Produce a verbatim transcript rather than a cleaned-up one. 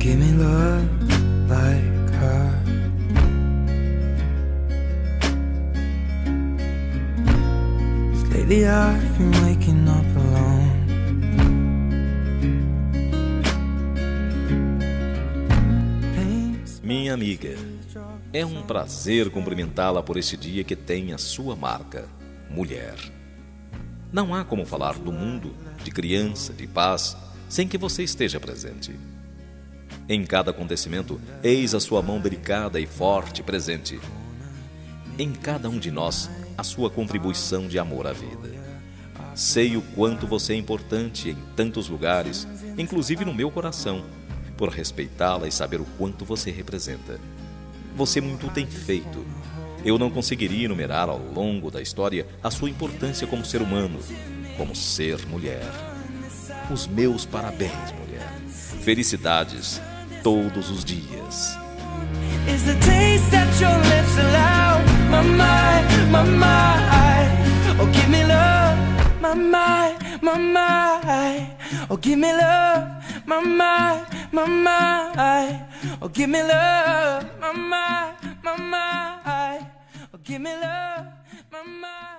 give me love like her. Lately I've been waking up alone. Minha amiga, é um prazer cumprimentá-la por este dia que tem a sua marca, mulher. Não há como falar do mundo, de criança, de paz, sem que você esteja presente. Em cada acontecimento, eis a sua mão delicada e forte presente. Em cada um de nós, a sua contribuição de amor à vida. Sei o quanto você é importante em tantos lugares, inclusive no meu coração, por respeitá-la e saber o quanto você representa. Você muito tem feito. Eu não conseguiria enumerar ao longo da história a sua importância como ser humano, como ser mulher. Os meus parabéns, mulher. Felicidades todos os dias. Is the taste that your lips allow? My mind, my mind. Oh, give me love, my mind, my mind. Oh, give me love, my mind, my mind. Oh, give me love, my mind, my mind. Oh, give me love, my mind.